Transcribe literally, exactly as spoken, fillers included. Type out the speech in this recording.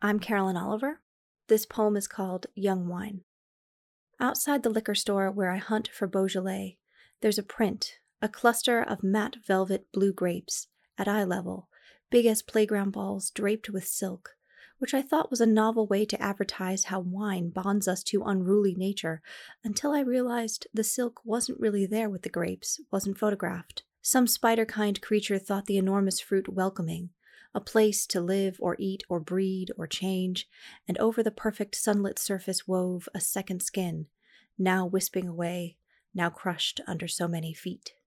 I'm Carolyn Oliver. This poem is called Young Wine. Outside the liquor store where I hunt for Beaujolais, there's a print, a cluster of matte velvet blue grapes, at eye level, big as playground balls draped with silk, which I thought was a novel way to advertise how wine bonds us to unruly nature, until I realized the silk wasn't really there with the grapes, wasn't photographed. Some spider-kind creature thought the enormous fruit welcoming, a place to live or eat or breed or change, and over the perfect sunlit surface wove a second skin, now wisping away, now crushed under so many feet.